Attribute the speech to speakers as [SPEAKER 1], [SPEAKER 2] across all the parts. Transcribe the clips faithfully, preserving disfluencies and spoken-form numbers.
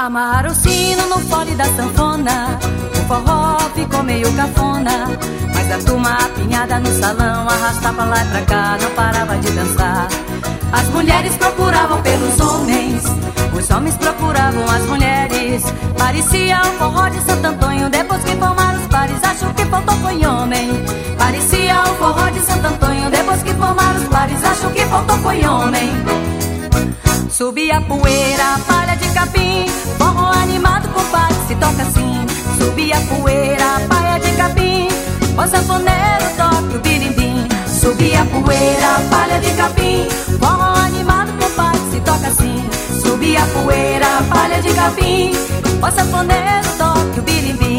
[SPEAKER 1] Amarraram o sino no fole da sanfona, o forró ficou meio cafona, mas a turma apinhada no salão arrastava pra lá e pra cá, não parava de dançar. As mulheres procuravam pelos homens, os homens procuravam as mulheres. Parecia o forró de Santo Antônio, depois que formaram os pares, acho que faltou foi homem. Parecia o forró de Santo Antônio, depois que formaram os pares, acho que faltou foi homem. Subia a poeira, palha de capim, forró animado com padre, se toca assim. Subia a poeira, palha de capim, o sanfoneiro toca o birimbim. Subia a poeira, palha de capim, forró animado com padre, se toca assim. Subia a poeira, palha de capim, o sanfoneiro toca o birimbim.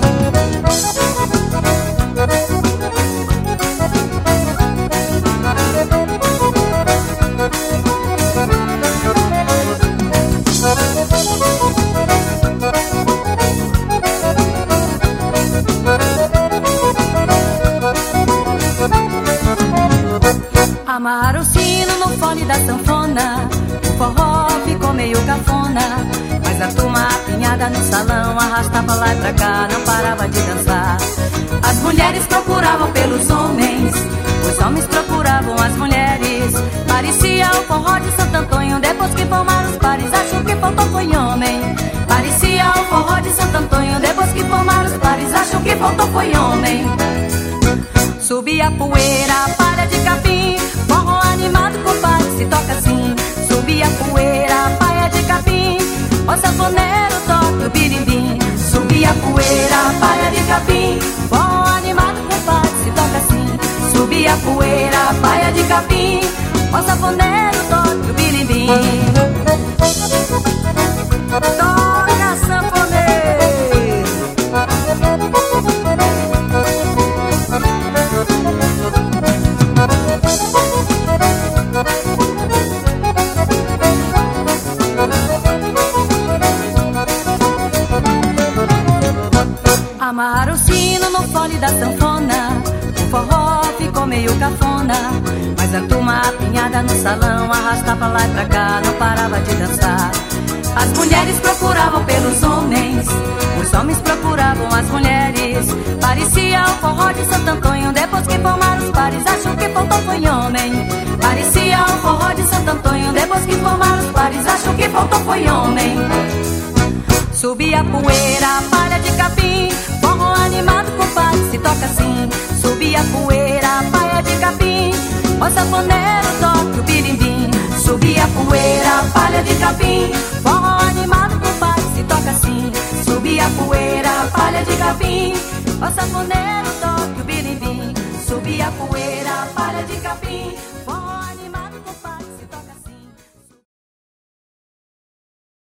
[SPEAKER 1] Amarraram o sino no fole da sanfona, o forró ficou meio cafona, mas a turma apinhada no salão arrastava pra lá e pra cá, não parava de dançar. As mulheres procuravam pelos homens, os homens procuravam as mulheres. Parecia o forró de Santo Antônio, depois que formaram os pares, acho que faltou foi homem. Parecia o forró de Santo Antônio, depois que formaram os pares, acho que faltou foi homem. Subia a poeira, palha de capim, forró animado com padre, se toca assim. Subia a poeira, palha de capim, o sanfoneiro toca o birimbim. Subia a poeira, palha de capim, forró animado com padre, se toca assim. Subia a poeira, palha de capim, o sanfoneiro toca o birimbim. Toca sanfoneiro. Amarraram o sino no fole da sanfona, o forró ficou meio cafona, mas a turma apinhada no salão arrastava pra lá e pra cá, não parava de dançar. As mulheres procuravam pelos homens, os homens procuravam as mulheres. Parecia o forró de Santo Antônio, depois que formaram os pares, acho que faltou foi homem. Parecia o forró de Santo Antônio, depois que formaram os pares, acho que faltou foi homem. Subia a poeira, palha de capim, forró animado com padre, se toca assim. Subia a poeira, palha de capim, o sanfoneiro toca o birimbim. Subia a poeira, palha de capim, forró animado com padre, se toca assim. Subia a poeira, palha de capim, o sanfoneiro toca o birimbim. Subia a poeira, palha de capim.